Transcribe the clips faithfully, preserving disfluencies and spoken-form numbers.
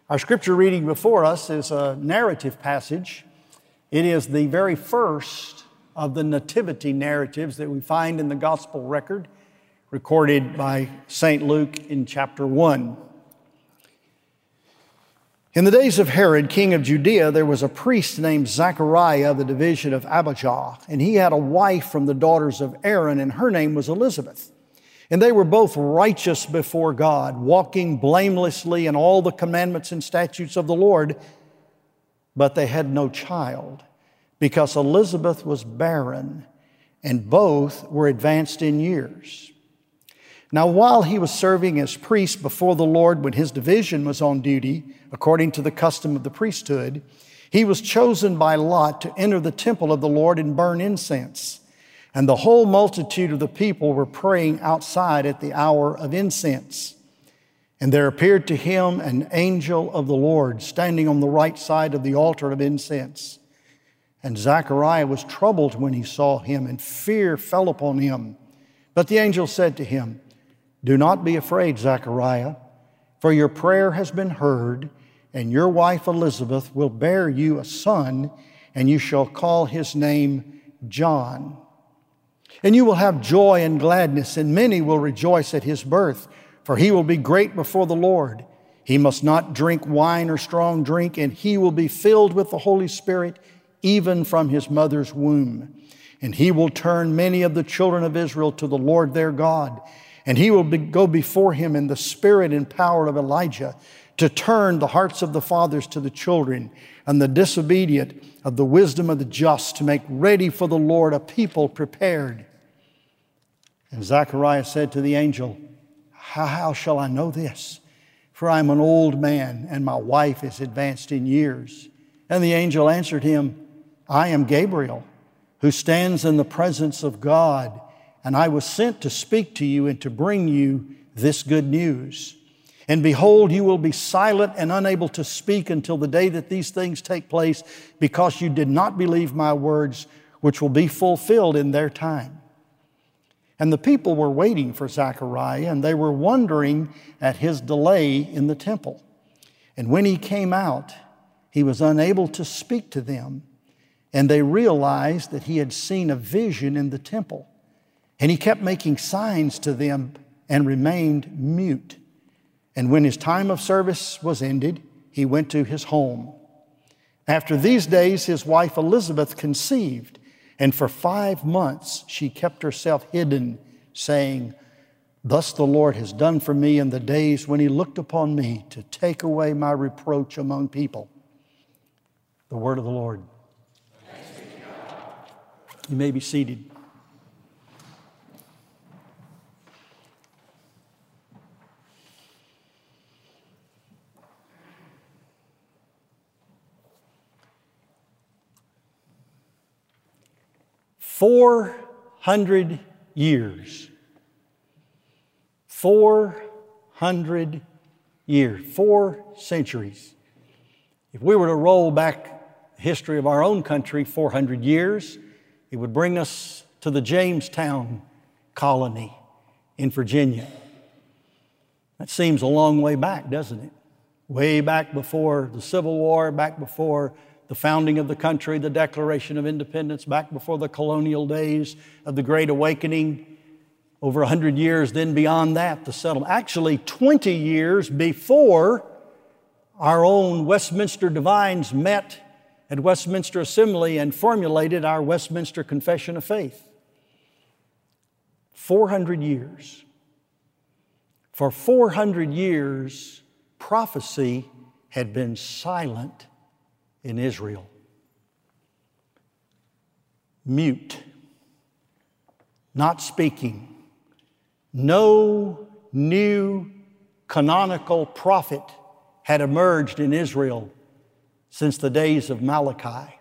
Our scripture reading before us is a narrative passage. It is the very first of the nativity narratives that we find in the gospel record, recorded by Saint Luke in chapter one. In the days of Herod, king of Judea, there was a priest named Zachariah of the division of Abijah, and he had a wife from the daughters of Aaron, and her name was Elizabeth. And they were both righteous before God, walking blamelessly in all the commandments and statutes of the Lord, but they had no child, because Elizabeth was barren, and both were advanced in years. Now, while he was serving as priest before the Lord when his division was on duty, according to the custom of the priesthood, he was chosen by lot to enter the temple of the Lord and burn incense. And the whole multitude of the people were praying outside at the hour of incense. And there appeared to him an angel of the Lord standing on the right side of the altar of incense. And Zachariah was troubled when he saw him, and fear fell upon him. But the angel said to him, "Do not be afraid, Zachariah, for your prayer has been heard, and your wife Elizabeth will bear you a son, and you shall call his name John. And you will have joy and gladness, and many will rejoice at his birth, for he will be great before the Lord. He must not drink wine or strong drink, and he will be filled with the Holy Spirit, even from his mother's womb. And he will turn many of the children of Israel to the Lord their God. And he will be, go before him in the spirit and power of Elijah, to turn the hearts of the fathers to the children, and the disobedient of the wisdom of the just, to make ready for the Lord a people prepared." And Zachariah said to the angel, how, how shall I know this? For I am an old man, and my wife is advanced in years. And the angel answered him, I am Gabriel, who stands in the presence of God, and I was sent to speak to you and to bring you this good news. And behold, you will be silent and unable to speak until the day that these things take place, because you did not believe my words, which will be fulfilled in their time. And the people were waiting for Zachariah, and they were wondering at his delay in the temple. And when he came out, he was unable to speak to them, and they realized that he had seen a vision in the temple. And he kept making signs to them and remained mute. And when his time of service was ended, he went to his home. After these days, his wife Elizabeth conceived, and for five months she kept herself hidden, saying, Thus the Lord has done for me in the days when he looked upon me to take away my reproach among people. The word of the Lord. Thanks be to God. You may be seated. Four hundred years. Four hundred years. Four centuries. If we were to roll back the history of our own country four hundred years, it would bring us to the Jamestown colony in Virginia. That seems a long way back, doesn't it? Way back before the Civil War, back before the founding of the country, the Declaration of Independence, back before the colonial days of the Great Awakening, over one hundred years, then beyond that, the settlement. Actually, twenty years before our own Westminster divines met at Westminster Assembly and formulated our Westminster Confession of Faith. four hundred years. For four hundred years, prophecy had been silent in Israel. Mute, not speaking. No new canonical prophet had emerged in Israel since the days of Malachi.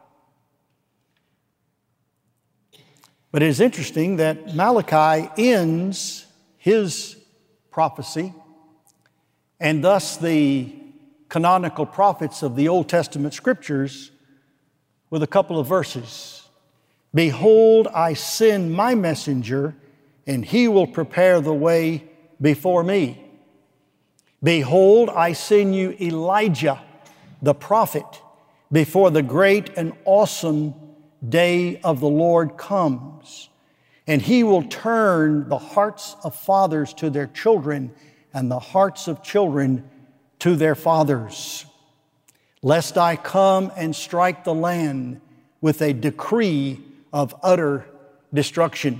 But it is interesting that Malachi ends his prophecy, and thus the canonical prophets of the Old Testament scriptures, with a couple of verses. Behold, I send my messenger, and he will prepare the way before me. Behold, I send you Elijah, the prophet, before the great and awesome day of the Lord comes. And he will turn the hearts of fathers to their children and the hearts of children to their fathers, lest I come and strike the land with a decree of utter destruction.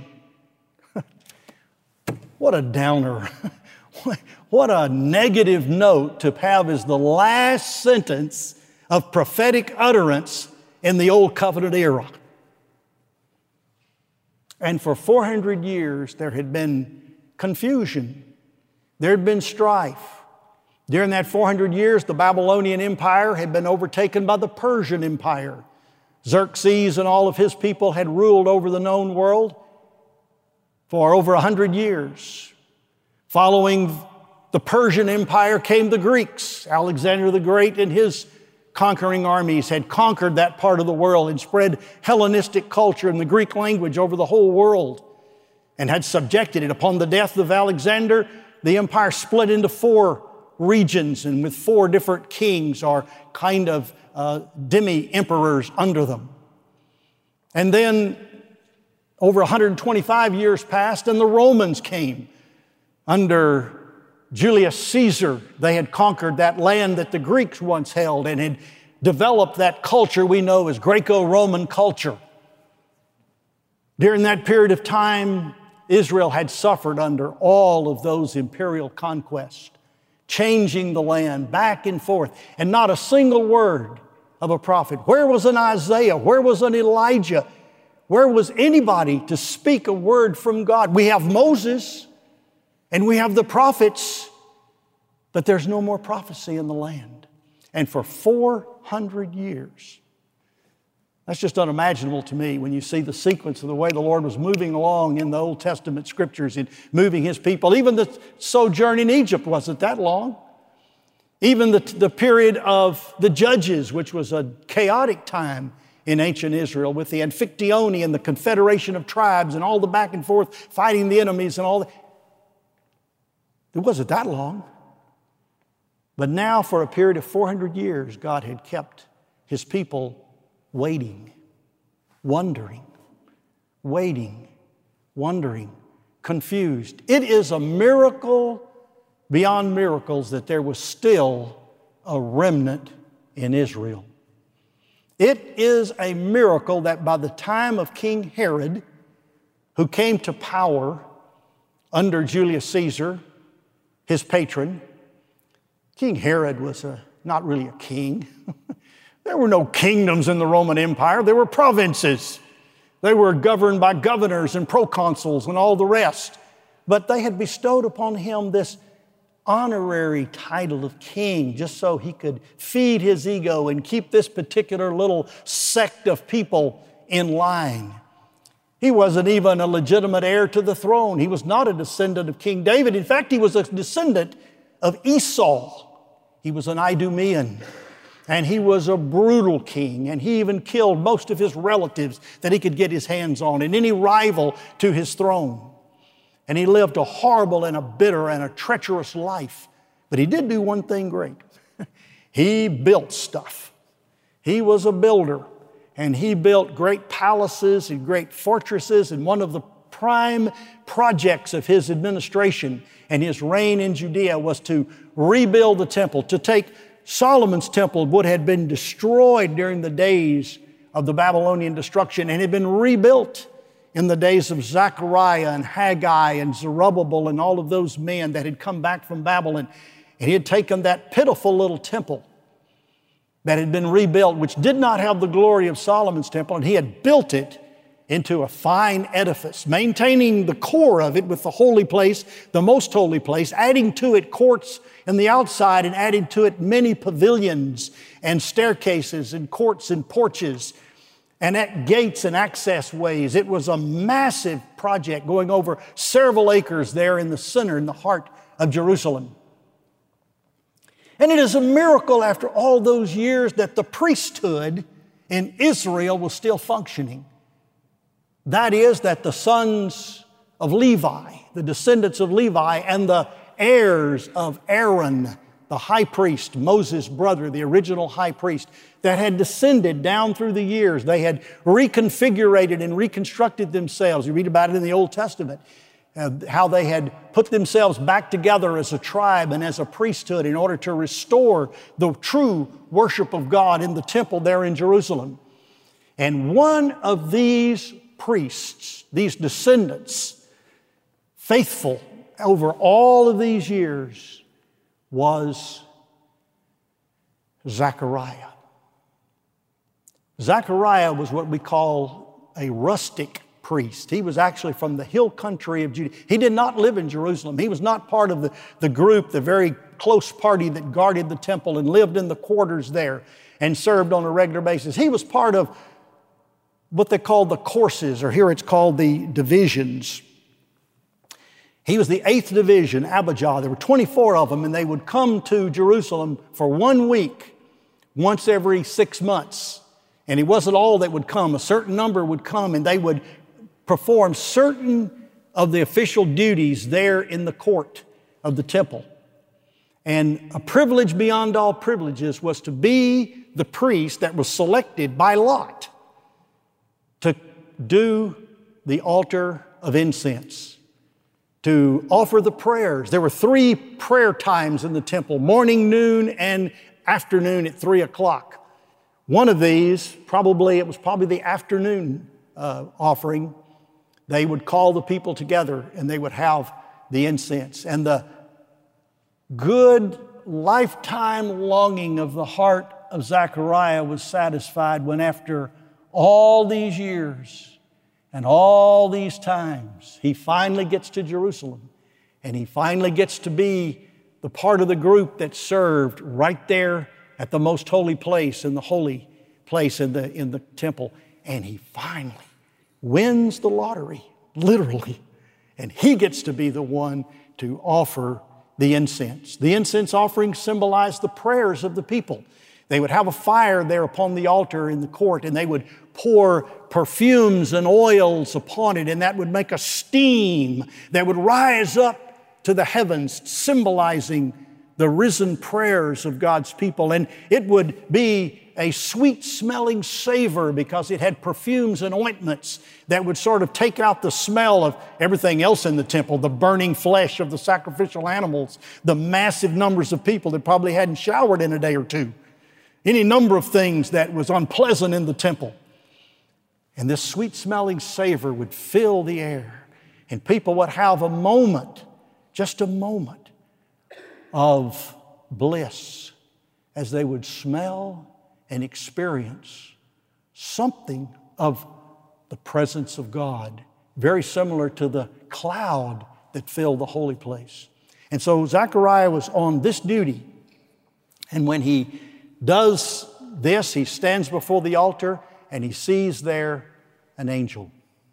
What a downer. What a negative note to have as the last sentence of prophetic utterance in the Old Covenant era. And for four hundred years, there had been confusion. There had been strife. During that four hundred years, the Babylonian Empire had been overtaken by the Persian Empire. Xerxes and all of his people had ruled over the known world for over one hundred years. Following the Persian Empire came the Greeks. Alexander the Great and his conquering armies had conquered that part of the world and spread Hellenistic culture and the Greek language over the whole world and had subjected it. Upon the death of Alexander, the empire split into four regions and with four different kings or kind of uh, demi-emperors under them. And then over one hundred twenty-five years passed and the Romans came. Under Julius Caesar, they had conquered that land that the Greeks once held and had developed that culture we know as Greco-Roman culture. During that period of time, Israel had suffered under all of those imperial conquests, changing the land back and forth, and not a single word of a prophet. Where was an Isaiah? Where was an Elijah? Where was anybody to speak a word from God? We have Moses and we have the prophets, but there's no more prophecy in the land. And for four hundred years, that's just unimaginable to me when you see the sequence of the way the Lord was moving along in the Old Testament scriptures and moving His people. Even the sojourn in Egypt wasn't that long. Even the, the period of the Judges, which was a chaotic time in ancient Israel with the Amphictyony and the confederation of tribes and all the back and forth fighting the enemies and all that. It wasn't that long. But now for a period of four hundred years, God had kept His people waiting, wondering, waiting, wondering, confused. It is a miracle beyond miracles that there was still a remnant in Israel. It is a miracle that by the time of King Herod, who came to power under Julius Caesar, his patron, King Herod was a, not really a king. There were no kingdoms in the Roman Empire. There were provinces. They were governed by governors and proconsuls and all the rest. But they had bestowed upon him this honorary title of king just so he could feed his ego and keep this particular little sect of people in line. He wasn't even a legitimate heir to the throne. He was not a descendant of King David. In fact, he was a descendant of Esau. He was an Idumean, and he was a brutal king, and he even killed most of his relatives that he could get his hands on and any rival to his throne. And he lived a horrible and a bitter and a treacherous life. But he did do one thing great. He built stuff. He was a builder. And he built great palaces and great fortresses. And one of the prime projects of his administration and his reign in Judea was to rebuild the temple, to take Solomon's temple, what had been destroyed during the days of the Babylonian destruction and had been rebuilt in the days of Zechariah and Haggai and Zerubbabel and all of those men that had come back from Babylon. And he had taken that pitiful little temple that had been rebuilt, which did not have the glory of Solomon's temple, and he had built it into a fine edifice, maintaining the core of it with the holy place, the most holy place, adding to it courts in the outside and adding to it many pavilions and staircases and courts and porches and at gates and access ways. It was a massive project going over several acres there in the center, in the heart of Jerusalem. And it is a miracle after all those years that the priesthood in Israel was still functioning. That is, that the sons of Levi, the descendants of Levi, and the heirs of Aaron, the high priest, Moses' brother, the original high priest, that had descended down through the years. They had reconfigurated and reconstructed themselves. You read about it in the Old Testament, uh, how they had put themselves back together as a tribe and as a priesthood in order to restore the true worship of God in the temple there in Jerusalem. And one of these priests, these descendants, faithful over all of these years, was Zechariah. Zechariah was what we call a rustic priest. He was actually from the hill country of Judea. He did not live in Jerusalem. He was not part of the, the group, the very close party that guarded the temple and lived in the quarters there and served on a regular basis. He was part of what they called the courses, or here it's called the divisions. He was the eighth division, Abijah. There were twenty-four of them, and they would come to Jerusalem for one week, once every six months. And it wasn't all that would come. A certain number would come, and they would perform certain of the official duties there in the court of the temple. And a privilege beyond all privileges was to be the priest that was selected by lot to do the altar of incense, to offer the prayers. There were three prayer times in the temple, morning, noon, and afternoon at three o'clock. One of these, probably, it was probably the afternoon uh, offering. They would call the people together and they would have the incense. And the good lifetime longing of the heart of Zechariah was satisfied when, after all these years and all these times, he finally gets to Jerusalem, and he finally gets to be the part of the group that served right there at the most holy place, in the holy place in the, in the temple. And he finally wins the lottery, literally. And he gets to be the one to offer the incense. The incense offering symbolized the prayers of the people. They would have a fire there upon the altar in the court, and they would pour perfumes and oils upon it, and that would make a steam that would rise up to the heavens, symbolizing the risen prayers of God's people. And it would be a sweet-smelling savor because it had perfumes and ointments that would sort of take out the smell of everything else in the temple, the burning flesh of the sacrificial animals, the massive numbers of people that probably hadn't showered in a day or two, any number of things that was unpleasant in the temple. And this sweet-smelling savor would fill the air, and people would have a moment, just a moment, of bliss as they would smell and experience something of the presence of God, very similar to the cloud that filled the holy place. And so Zechariah was on this duty, and when he does this, he stands before the altar and he sees there an angel.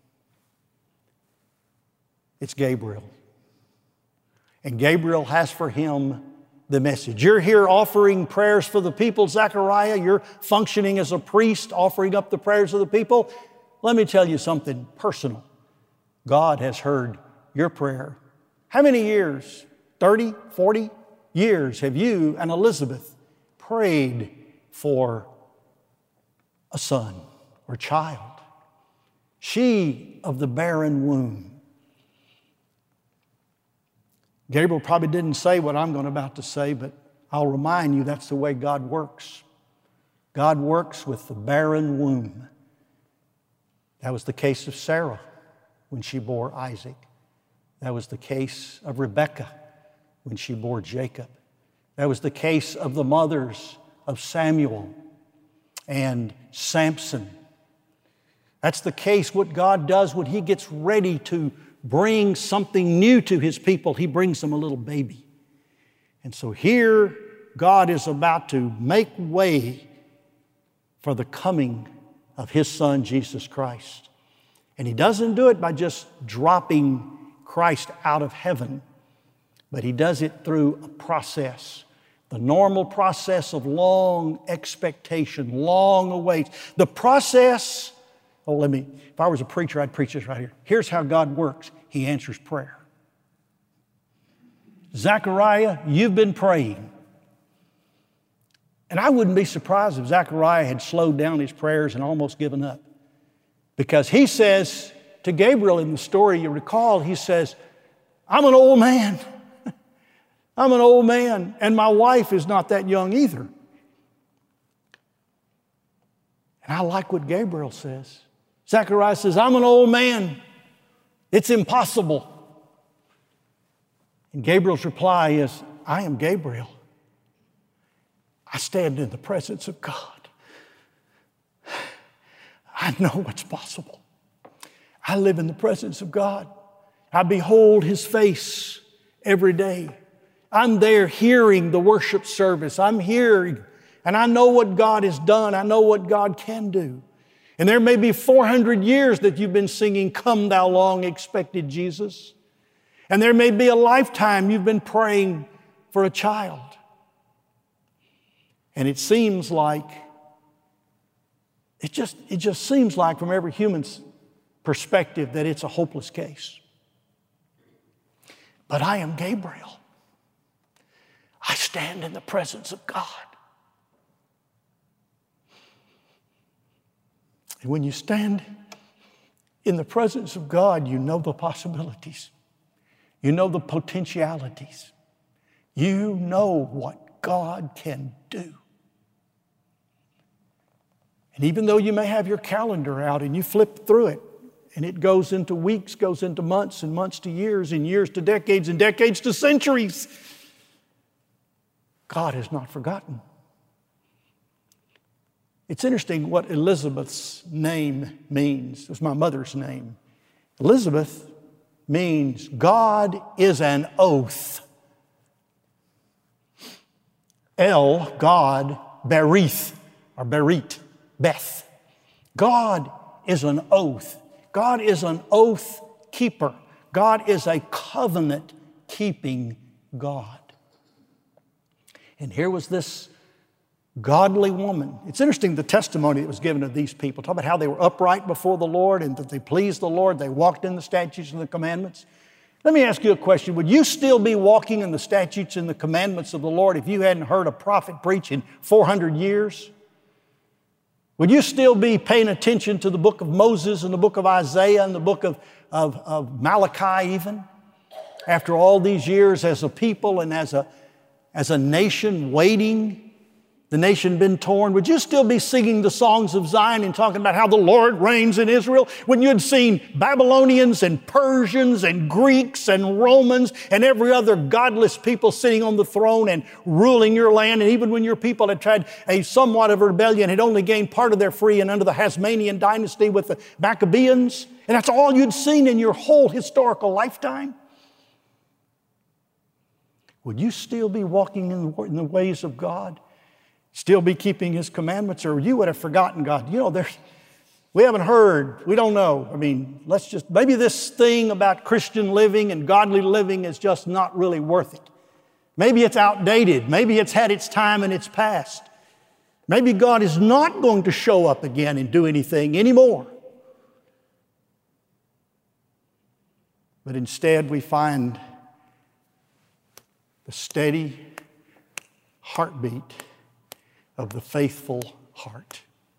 It's Gabriel. And Gabriel has for him the message. You're here offering prayers for the people, Zechariah. You're functioning as a priest, offering up the prayers of the people. Let me tell you something personal. God has heard your prayer. How many years? thirty, forty years have you and Elizabeth prayed for a son or child? She of the barren womb. Gabriel probably didn't say what I'm going about to say, but I'll remind you that's the way God works. God works with the barren womb. That was the case of Sarah when she bore Isaac. That was the case of Rebekah when she bore Jacob. That was the case of the mothers of Samuel and Samson. That's the case what God does when He gets ready to bring something new to His people. He brings them a little baby. And so here God is about to make way for the coming of His Son, Jesus Christ. And He doesn't do it by just dropping Christ out of heaven, but He does it through a process. The normal process of long expectation, long await. The process, oh, let me, if I was a preacher, I'd preach this right here. Here's how God works. He answers prayer. Zechariah, you've been praying. And I wouldn't be surprised if Zechariah had slowed down his prayers and almost given up. Because he says to Gabriel in the story, you recall, he says, I'm an old man. I'm an old man, and my wife is not that young either. And I like what Gabriel says. Zechariah says, I'm an old man. It's impossible. And Gabriel's reply is, I am Gabriel. I stand in the presence of God. I know what's possible. I live in the presence of God. I behold His face every day. I'm there hearing the worship service. I'm hearing, and I know what God has done. I know what God can do. And there may be four hundred years that you've been singing, Come Thou Long Expected Jesus. And there may be a lifetime you've been praying for a child. And it seems like, it just, it just seems like from every human's perspective that it's a hopeless case. But I am Gabriel. I stand in the presence of God. And when you stand in the presence of God, you know the possibilities. You know the potentialities. You know what God can do. And even though you may have your calendar out and you flip through it, and it goes into weeks, goes into months, and months to years, and years to decades, and decades to centuries, God has not forgotten. It's interesting what Elizabeth's name means. It was my mother's name. Elizabeth means God is an oath. El, God, Berith, or Berit, Beth. God is an oath. God is an oath keeper. God is a covenant-keeping God. And here was this godly woman. It's interesting the testimony that was given of these people. Talk about how they were upright before the Lord and that they pleased the Lord. They walked in the statutes and the commandments. Let me ask you a question. Would you still be walking in the statutes and the commandments of the Lord if you hadn't heard a prophet preach in four hundred years? Would you still be paying attention to the book of Moses and the book of Isaiah and the book of, of, of Malachi even? After all these years as a people and as a, as a nation waiting, the nation been torn, would you still be singing the songs of Zion and talking about how the Lord reigns in Israel when you had seen Babylonians and Persians and Greeks and Romans and every other godless people sitting on the throne and ruling your land, and even when your people had tried a somewhat of a rebellion, had only gained part of their freedom under the Hasmonean dynasty with the Maccabees, and that's all you'd seen in your whole historical lifetime? Would you still be walking in the, in the ways of God? Still be keeping His commandments, or you would have forgotten God? You know, there's, we haven't heard, we don't know. I mean, let's just, maybe this thing about Christian living and godly living is just not really worth it. Maybe it's outdated. Maybe it's had its time and it's past. Maybe God is not going to show up again and do anything anymore. But instead we find the steady heartbeat of the faithful heart,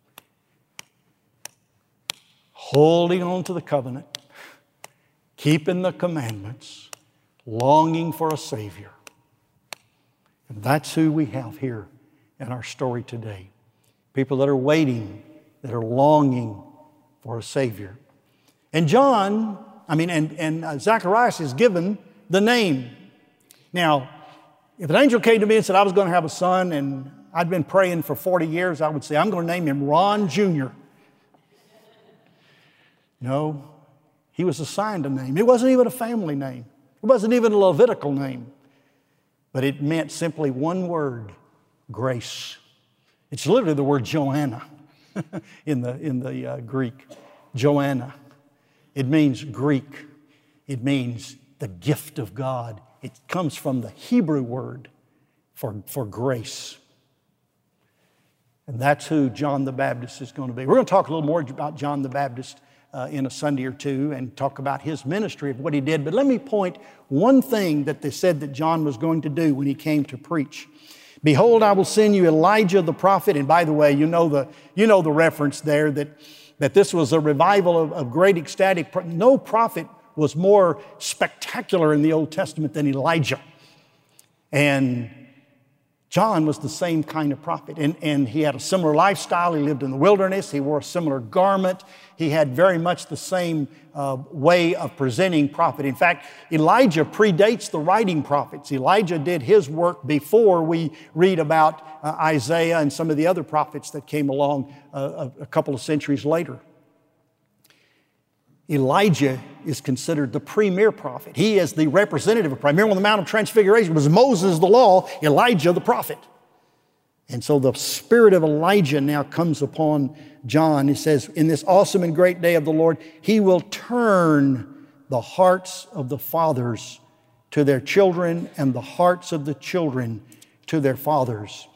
holding on to the covenant, keeping the commandments, longing for a Savior. And that's who we have here in our story today. People that are waiting, that are longing for a Savior. And John, I mean, and, and uh, Zacharias is given the name. Now, if an angel came to me and said I was going to have a son and I'd been praying for forty years, I would say, I'm going to name him Ron Junior No, he was assigned a name. It wasn't even a family name. It wasn't even a Levitical name. But it meant simply one word, grace. It's literally the word Joanna in the, in the uh, Greek. Joanna. It means Greek. It means the gift of God. It comes from the Hebrew word for, for grace. And that's who John the Baptist is going to be. We're going to talk a little more about John the Baptist uh, in a Sunday or two and talk about his ministry of what he did. But let me point one thing that they said that John was going to do when he came to preach. Behold, I will send you Elijah the prophet. And by the way, you know the, you know the reference there that, that this was a revival of, of great ecstatic. No prophet was more spectacular in the Old Testament than Elijah. And John was the same kind of prophet, and, and he had a similar lifestyle. He lived in the wilderness. He wore a similar garment. He had very much the same uh, way of presenting prophet. In fact, Elijah predates the writing prophets. Elijah did his work before we read about uh, Isaiah and some of the other prophets that came along uh, a, a couple of centuries later. Elijah is considered the premier prophet. He is the representative of prophet. Remember on the Mount of Transfiguration, it was Moses the law, Elijah the prophet. And so the spirit of Elijah now comes upon John. He says, in this awesome and great day of the Lord, he will turn the hearts of the fathers to their children and the hearts of the children to their fathers.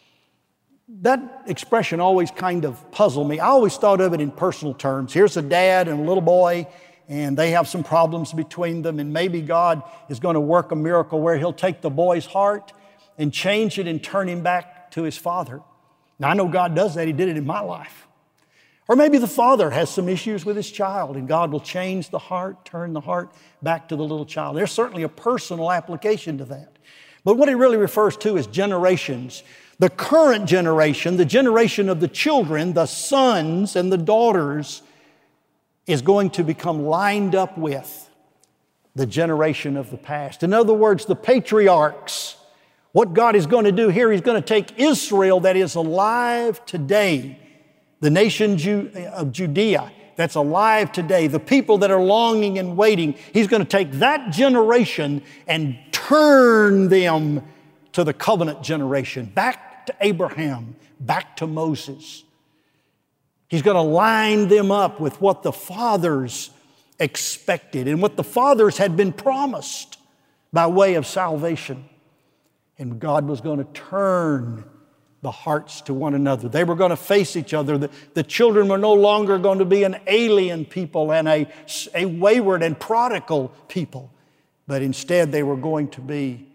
That expression always kind of puzzled me. I always thought of it in personal terms. Here's a dad and a little boy, and they have some problems between them, and maybe God is going to work a miracle where He'll take the boy's heart and change it and turn him back to his father. Now, I know God does that. He did it in my life. Or maybe the father has some issues with his child, and God will change the heart, turn the heart back to the little child. There's certainly a personal application to that. But what it really refers to is generations. The current generation, the generation of the children, the sons and the daughters, is going to become lined up with the generation of the past. In other words, the patriarchs. What God is going to do here, He's going to take Israel that is alive today, the nation of Judea that's alive today, the people that are longing and waiting. He's going to take that generation and turn them to the covenant generation, back to Abraham, back to Moses. He's going to line them up with what the fathers expected and what the fathers had been promised by way of salvation. And God was going to turn the hearts to one another. They were going to face each other. The, the children were no longer going to be an alien people and a, a wayward and prodigal people, but instead they were going to be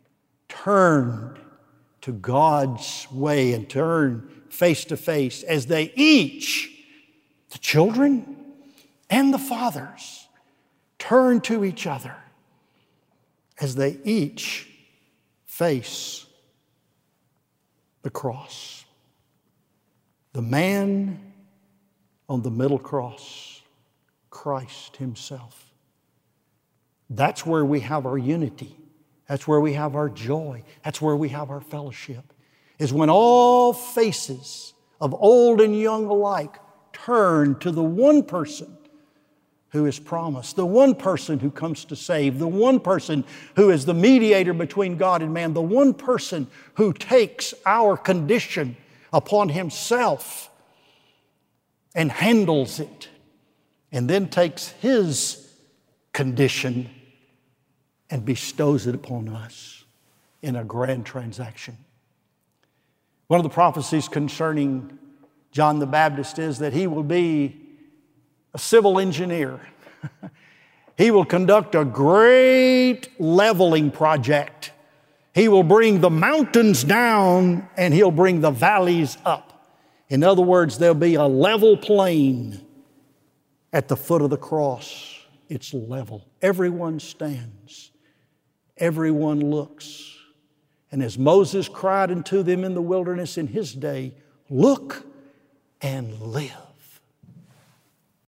turned to God's way and turn face to face as they each, the children and the fathers, turn to each other as they each face the cross. The man on the middle cross, Christ Himself. That's where we have our unity. That's where we have our joy. That's where we have our fellowship. Is when all faces of old and young alike turn to the one person who is promised, the one person who comes to save, the one person who is the mediator between God and man, the one person who takes our condition upon Himself and handles it, and then takes His condition and bestows it upon us in a grand transaction. One of the prophecies concerning John the Baptist is that he will be a civil engineer. He will conduct a great leveling project. He will bring the mountains down and He'll bring the valleys up. In other words, there'll be a level plain at the foot of the cross. It's level. Everyone stands. Everyone looks. And as Moses cried unto them in the wilderness in his day, look and live.